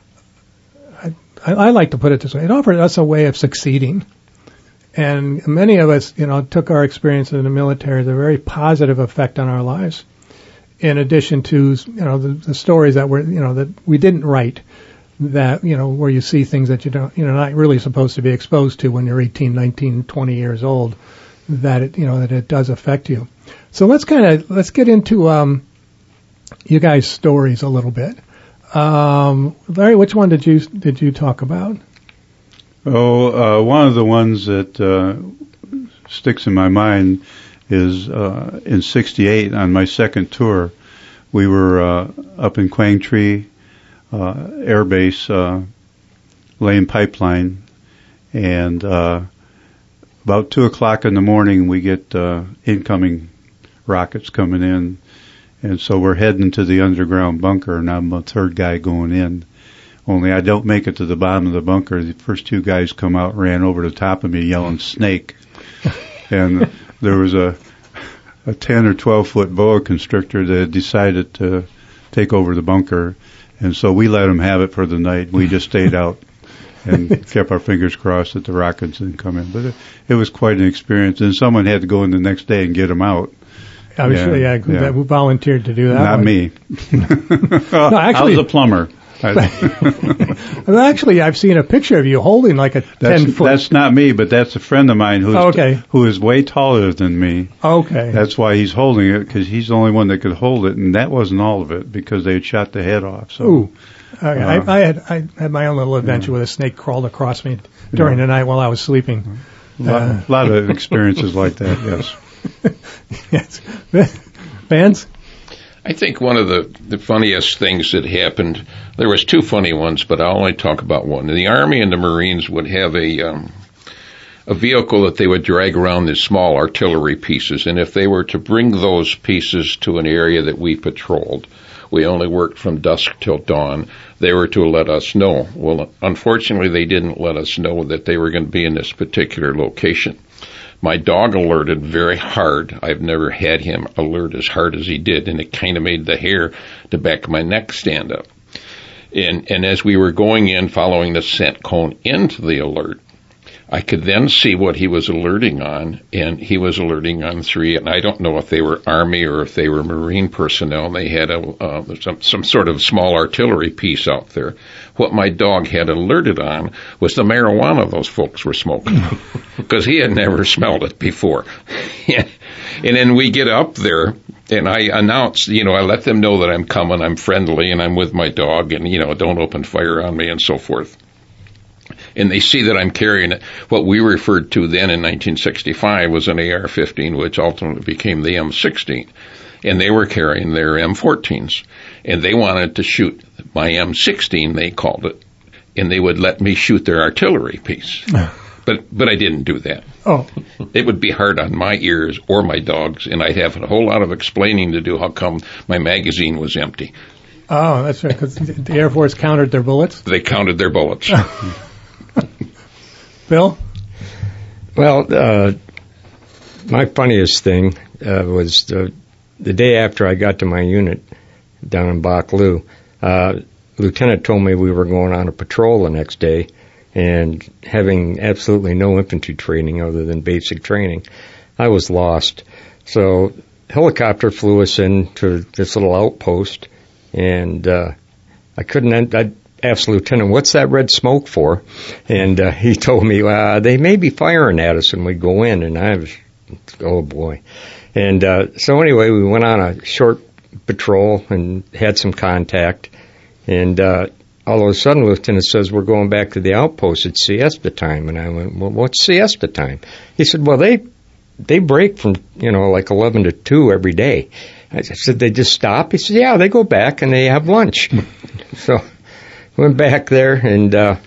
I, I like to put it this way: it offered us a way of succeeding. And many of us, you know, took our experience in the military as a very positive effect on our lives. In addition to, you know, the, the stories that were, you know, that we didn't write, that, you know, where you see things that you don't, you know, not really supposed to be exposed to when you're eighteen, nineteen, twenty years old, that it, you know, that it does affect you. So let's kind of, let's get into, um, you guys' stories a little bit. Um, Larry, which one did you, did you talk about? Oh, uh, one of the ones that, uh, sticks in my mind is, uh, in sixty-eight on my second tour, we were, uh, up in Quang Tri, uh, Air Base, uh, laying pipeline, and, uh, about two o'clock in the morning we get, uh, incoming rockets coming in, and so we're heading to the underground bunker, and I'm the third guy going in. Only I don't make it to the bottom of the bunker. The first two guys come out, ran over the top of me yelling snake. And there was a a ten or twelve foot boa constrictor that had decided to take over the bunker. And so we let them have it for the night. We just stayed out and kept our fingers crossed that the rockets didn't come in. But it, it was quite an experience. And someone had to go in the next day and get them out. Obviously, yeah, yeah, yeah. Who volunteered to do that? Not one. me. No, actually, I was a plumber. Well, actually, I've seen a picture of you holding like a that's, ten foot. That's not me, but that's a friend of mine who's oh, okay. who is way taller than me. Okay. That's why he's holding it, because he's the only one that could hold it, and that wasn't all of it because they had shot the head off. So. Ooh. Okay. Uh, I, I had I had my own little adventure yeah. with a snake crawled across me during yeah. the night while I was sleeping. A lot, uh, lot of experiences like that. Yes. Yes. Vance? I think one of the, the funniest things that happened, there was two funny ones, but I'll only talk about one. The Army and the Marines would have a um, a vehicle that they would drag around these small artillery pieces, and if they were to bring those pieces to an area that we patrolled, we only worked from dusk till dawn, they were to let us know. Well, unfortunately, they didn't let us know that they were going to be in this particular location. My dog alerted very hard. I've never had him alert as hard as he did, and it kind of made the hair the back of my neck stand up. And, and as we were going in, following the scent cone into the alert, I could then see what he was alerting on, and he was alerting on three, and I don't know if they were Army or if they were Marine personnel, and they had a, uh, some, some sort of small artillery piece out there. What my dog had alerted on was the marijuana those folks were smoking, because he had never smelled it before. And then we get up there, and I announce, you know, I let them know that I'm coming, I'm friendly, and I'm with my dog, and, you know, don't open fire on me, and so forth. And they see that I'm carrying it. What we referred to then in nineteen sixty-five was an A R fifteen, which ultimately became the M sixteen. And they were carrying their M fourteens. And they wanted to shoot my M sixteen, they called it. And they would let me shoot their artillery piece. But but I didn't do that. Oh. It would be hard on my ears or my dog's, and I'd have a whole lot of explaining to do how come my magazine was empty. Oh, that's right, because the Air Force counted their bullets? They counted their bullets. Bill? Well, uh, my funniest thing uh, was the, the day after I got to my unit down in Bach Lu, uh, Lieutenant told me we were going on a patrol the next day, and having absolutely no infantry training other than basic training, I was lost. So helicopter flew us into this little outpost, and uh, I couldn't. I asked the lieutenant, "What's that red smoke for?" And uh, he told me, uh, "They may be firing at us," and we go in, and I was, oh boy. And uh, so anyway, we went on a short patrol and had some contact, and uh, all of a sudden, the lieutenant says, "We're going back to the outpost. It's siesta time." And I went, "Well, what's siesta time?" He said, "Well, they they break from, you know, like eleven to two every day." I said, "They just stop?" He said, "Yeah, they go back and they have lunch." So went back there, and uh,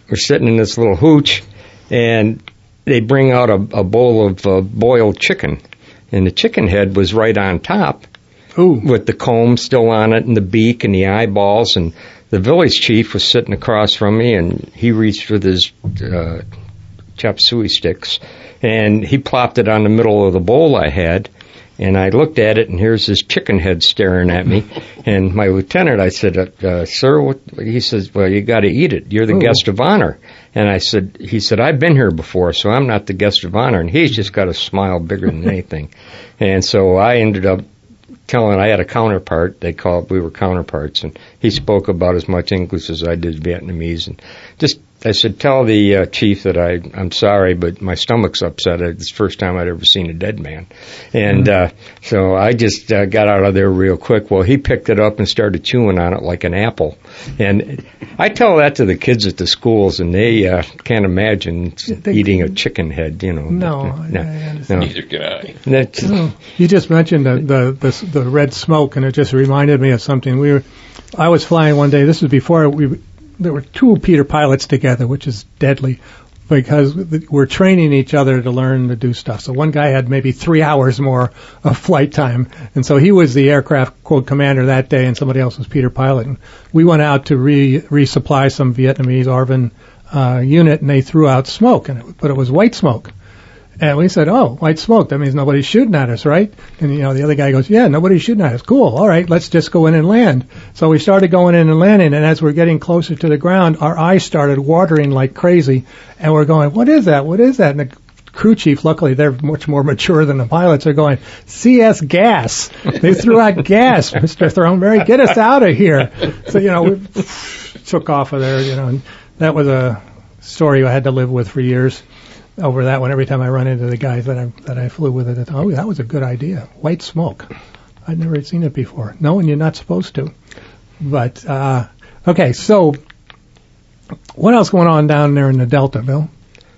we're sitting in this little hooch, and they bring out a, a bowl of uh, boiled chicken, and the chicken head was right on top. Ooh. With the comb still on it and the beak and the eyeballs, and the village chief was sitting across from me, and he reached with his uh, chop suey sticks, and he plopped it on the middle of the bowl I had, and I looked at it, and here's this chicken head staring at me, and my lieutenant, I said, uh, uh, sir, what? He says, well, you got to eat it. You're the Ooh. guest of honor. And I said, he said, I've been here before, so I'm not the guest of honor, and he's just got a smile bigger than anything. And so I ended up telling, I had a counterpart, they called, we were counterparts, and he spoke about as much English as I did Vietnamese, and just, I said, tell the uh, chief that I, I'm sorry, but my stomach's upset. It's the first time I'd ever seen a dead man. And uh, so I just uh, got out of there real quick. Well, he picked it up and started chewing on it like an apple. And I tell that to the kids at the schools, and they uh, can't imagine they, eating a chicken head, you know. No, but, uh, no, no. Neither can I. No. You just mentioned the, the, the, the red smoke, and it just reminded me of something. We were, I was flying one day. This was before we there were two Peter pilots together, which is deadly because we're training each other to learn to do stuff. So one guy had maybe three hours more of flight time, and so he was the aircraft quote commander that day, and somebody else was Peter pilot. And we went out to re resupply some Vietnamese ARVN uh, unit, and they threw out smoke, and it, but it was white smoke. And we said, oh, white smoke, that means nobody's shooting at us, right? And, you know, the other guy goes, yeah, nobody's shooting at us. Cool. All right, let's just go in and land. So we started going in and landing, and as we're getting closer to the ground, our eyes started watering like crazy. And we're going, what is that? What is that? And the crew chief, luckily, they're much more mature than the pilots, are going, C S gas. They threw out gas, Mister Throneberry. Get us out of here. So, you know, we took off of there, you know, and that was a story I had to live with for years. Over that one, every time I run into the guys that I that I flew with, it, oh, that was a good idea. White smoke. I'd never seen it before. No, and you're not supposed to. But uh, okay, so what else going on down there in the Delta, Bill?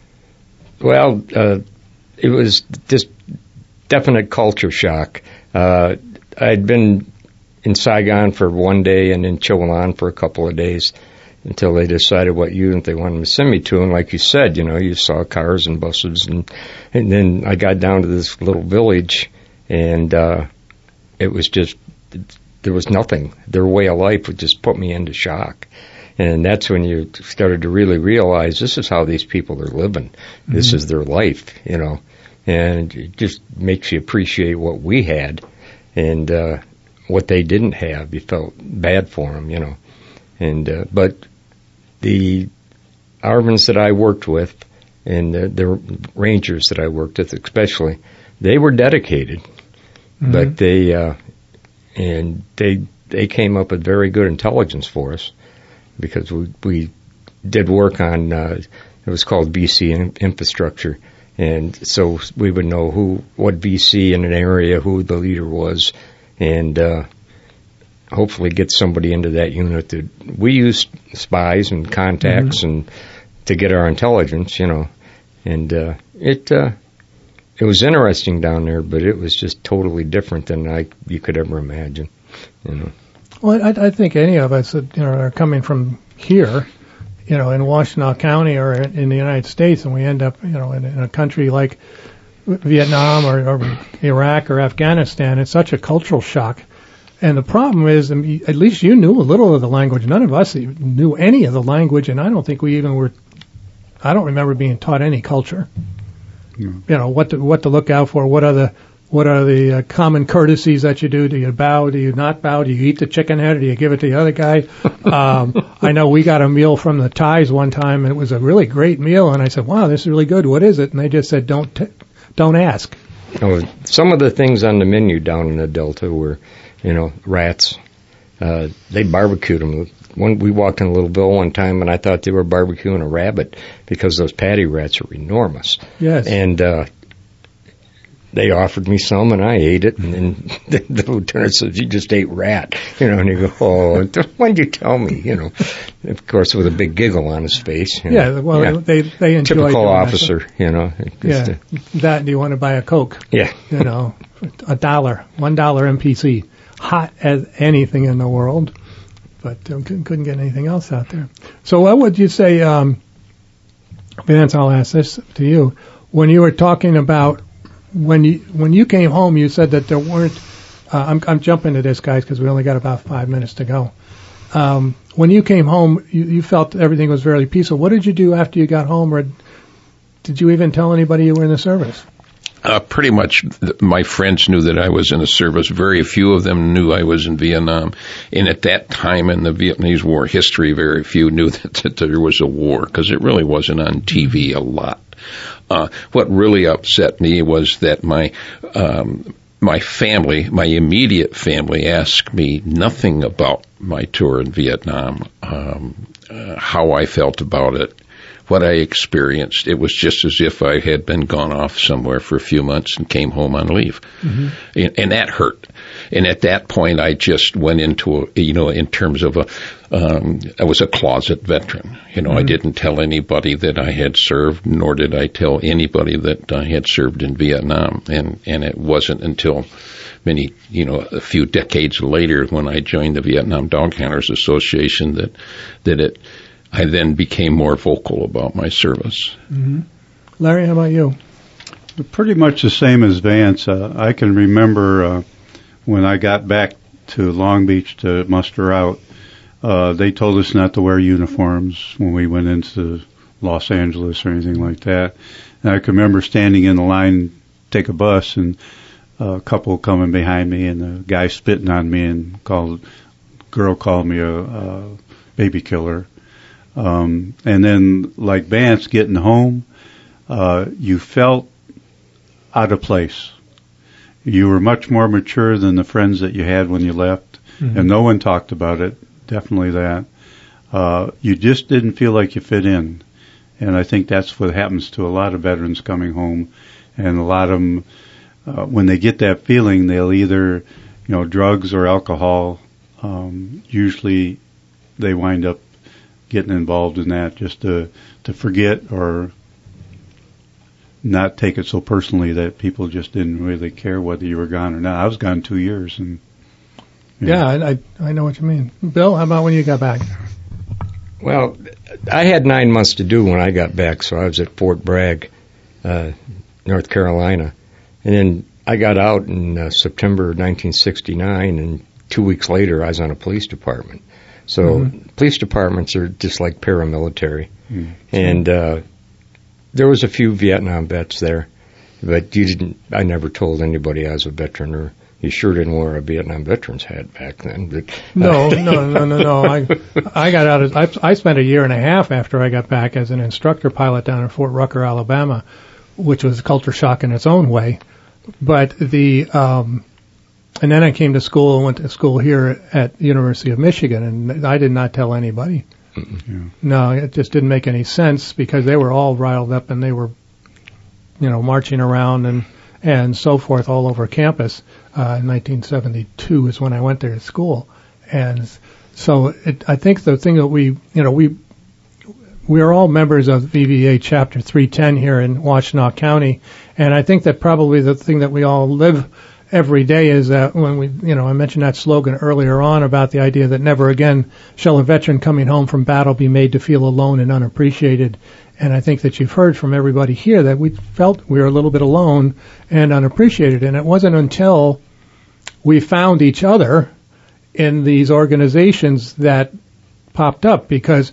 Well, uh, it was just definite culture shock. Uh, I'd been in Saigon for one day and in Chihuahuan for a couple of days, until they decided what unit they wanted to send me to. And like you said, you know, you saw cars and buses. And, and then I got down to this little village, and uh, it was just, there was nothing. Their way of life would just put me into shock. And that's when you started to really realize this is how these people are living. Mm-hmm. This is their life, you know. And it just makes you appreciate what we had and uh, what they didn't have. You felt bad for them, you know. And uh, but the ARVNs that I worked with, and the, the Rangers that I worked with especially, they were dedicated, mm-hmm. but they uh, and they they came up with very good intelligence for us because we we did work on uh, it was called V C infrastructure, and so we would know who what V C in an area, who the leader was, and uh, hopefully get somebody into that unit. That we used spies and contacts mm-hmm. and to get our intelligence, you know, and uh, it uh, it was interesting down there, but it was just totally different than I you could ever imagine, you know. Well, I, I think any of us that you know are coming from here, you know, in Washtenaw County or in the United States, and we end up, you know, in, in a country like Vietnam or, or Iraq or Afghanistan, it's such a cultural shock. And the problem is, at least you knew a little of the language. None of us knew any of the language, and I don't think we even were. I don't remember being taught any culture. No. You know what to what to look out for. What are the what are the uh, common courtesies that you do? Do you bow? Do you not bow? Do you eat the chicken head? Or do you give it to the other guy? um, I know we got a meal from the Thais one time, and it was a really great meal. And I said, "Wow, this is really good. What is it?" And they just said, "Don't t- don't ask." Oh, some of the things on the menu down in the Delta were, you know, rats. Uh, they barbecued them. One, we walked in Littleville one time, and I thought they were barbecuing a rabbit because those patty rats are enormous. Yes. And uh, they offered me some, and I ate it. And then the, the lieutenant says, "You just ate rat," you know. And you go, "Oh, why'd you tell me?" You know. Of course, with a big giggle on his face. You know. Yeah. Well, yeah. they they enjoy typical officer, that. You know. Yeah. A, that. Do you want to buy a Coke? Yeah. You know, a dollar, one dollar M P C. Hot as anything in the world, but um, couldn't, couldn't get anything else out there. So what would you say, um, Vance, I'll ask this to you. When you were talking about when you when you came home, you said that there weren't. Uh, I'm I'm jumping to this, guys, because we only got about five minutes to go. Um, when you came home, you, you felt everything was very peaceful. What did you do after you got home, or did you even tell anybody you were in the service? Uh, pretty much th- my friends knew that I was in the service. Very few of them knew I was in Vietnam. And at that time in the Vietnamese War history, very few knew that, that there was a war, because it really wasn't on T V a lot. Uh, what really upset me was that my um, my family, my immediate family, asked me nothing about my tour in Vietnam, um, uh, how I felt about it, what I experienced. It was just as if I had been gone off somewhere for a few months and came home on leave. Mm-hmm. And, and that hurt. And at that point, I just went into, a, you know, in terms of a, um, I was a closet veteran. You know, mm-hmm. I didn't tell anybody that I had served, nor did I tell anybody that I had served in Vietnam. And, and it wasn't until many, you know, a few decades later when I joined the Vietnam Dog Handlers Association that, that it, I then became more vocal about my service. Mm-hmm. Larry, how about you? Pretty much the same as Vance. Uh, I can remember uh, when I got back to Long Beach to muster out, uh, they told us not to wear uniforms when we went into Los Angeles or anything like that. And I can remember standing in the line, take a bus, and a couple coming behind me, and the guy spitting on me, and called, girl called me a, a baby killer. Um, and then, like Vance, getting home, uh, you felt out of place. You were much more mature than the friends that you had when you left, mm-hmm. and no one talked about it. Definitely that. Uh, you just didn't feel like you fit in. And I think that's what happens to a lot of veterans coming home. And a lot of them, uh, when they get that feeling, they'll either, you know, drugs or alcohol. Um, usually they wind up getting involved in that just to, to forget or not take it so personally that people just didn't really care whether you were gone or not. I was gone two years. and Yeah, yeah I, I know what you mean. Bill, how about when you got back? Well, I had nine months to do when I got back, so I was at Fort Bragg, uh, North Carolina. And then I got out in uh, September nineteen sixty-nine, and two weeks later I was on a police department. So mm-hmm. police departments are just like paramilitary. Mm-hmm. And uh, there was a few Vietnam vets there, but you didn't. I never told anybody I was a veteran, or you sure didn't wear a Vietnam veteran's hat back then. But, uh, no, no, no, no, no. I I got out. Of, I, I spent a year and a half after I got back as an instructor pilot down in Fort Rucker, Alabama, which was culture shock in its own way. But the um, and then I came to school and went to school here at the University of Michigan, and I did not tell anybody. Yeah. No, it just didn't make any sense because they were all riled up and they were, you know, marching around and, and so forth all over campus. Uh, in nineteen seventy-two is when I went there to school. And so it, I think the thing that we, you know, we, we are all members of V V A Chapter three ten here in Washtenaw County. And I think that probably the thing that we all live every day is that when we, you know, I mentioned that slogan earlier on about the idea that never again shall a veteran coming home from battle be made to feel alone and unappreciated. And I think that you've heard from everybody here that we felt we were a little bit alone and unappreciated. And it wasn't until we found each other in these organizations that popped up, because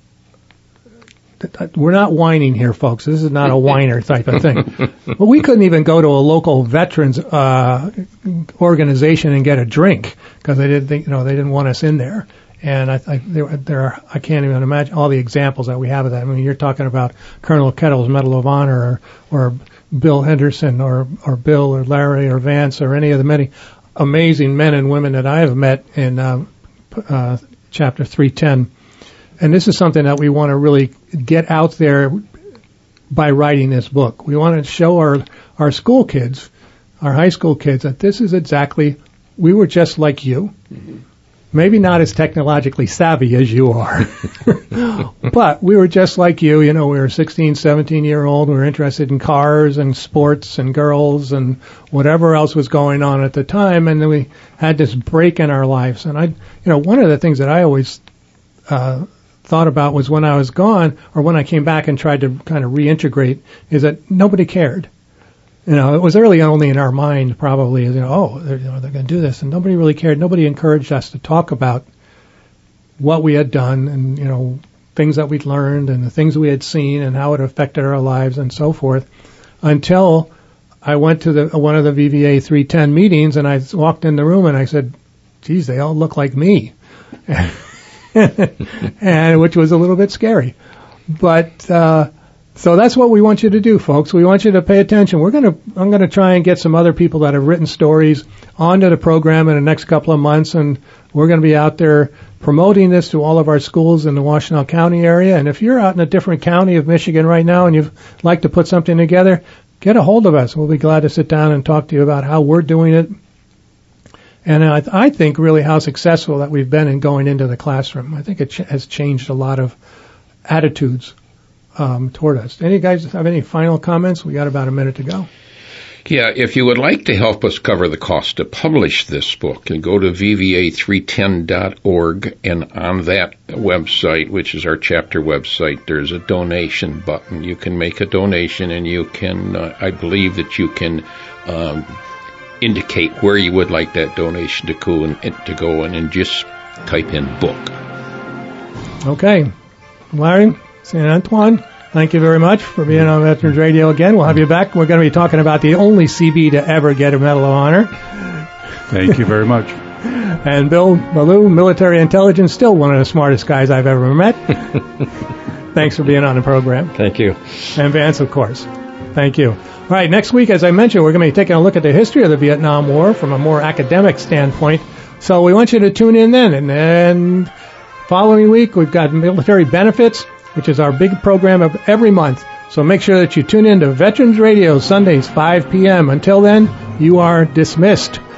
we're not whining here, folks. This is not a whiner type of thing. But we couldn't even go to a local veterans uh, organization and get a drink because they didn't think, you know, they didn't want us in there. And I, I there, there are, I can't even imagine all the examples that we have of that. I mean, you're talking about Colonel Kettle's Medal of Honor, or, or Bill Henderson, or or Bill, or Larry, or Vance, or any of the many amazing men and women that I have met in uh, uh, Chapter three ten. And this is something that we want to really get out there by writing this book. We want to show our, our school kids, our high school kids, that this is exactly, we were just like you. Mm-hmm. Maybe not as technologically savvy as you are, but we were just like you. You know, we were sixteen, seventeen year old. We were interested in cars and sports and girls and whatever else was going on at the time. And then we had this break in our lives. And I, you know, one of the things that I always, uh, thought about was when I was gone, or when I came back and tried to kind of reintegrate, is that nobody cared. You know, it was early only in our mind, probably, you know, oh, they're, you know, they're going to do this, and nobody really cared. Nobody encouraged us to talk about what we had done, and you know, things that we'd learned, and the things we had seen, and how it affected our lives, and so forth, until I went to the one of the V V A three ten meetings, and I walked in the room, and I said, geez, they all look like me. And which was a little bit scary. But uh, so that's what we want you to do, folks. We want you to pay attention. We're gonna I'm gonna try and get some other people that have written stories onto the program in the next couple of months, and we're going to be out there promoting this to all of our schools in the Washtenaw County area. And if you're out in a different county of Michigan right now and you'd like to put something together, get a hold of us. We'll be glad to sit down and talk to you about how we're doing it. And I, I think really how successful that we've been in going into the classroom. I think it ch- has changed a lot of attitudes um, toward us. Any guys have any final comments? We got about a minute to go. Yeah, if you would like to help us cover the cost to publish this book, you go to V V A three ten dot org, and on that website, which is our chapter website, there's a donation button. You can make a donation, and you can, uh, I believe that you can um, indicate where you would like that donation to go, and, to go and, and just type in book. Okay. Larry, Saint Antoine, thank you very much for being on Veterans Radio again. We'll have you back. We're going to be talking about the only C B to ever get a Medal of Honor. Thank you very much. And Bill Ballou, military intelligence, still one of the smartest guys I've ever met. Thanks for being on the program. Thank you. And Vance, of course. Thank you. All right, next week, as I mentioned, we're going to be taking a look at the history of the Vietnam War from a more academic standpoint. So we want you to tune in then. And then following week, we've got military benefits, which is our big program of every month. So make sure that you tune in to Veterans Radio Sundays, five p.m. Until then, you are dismissed.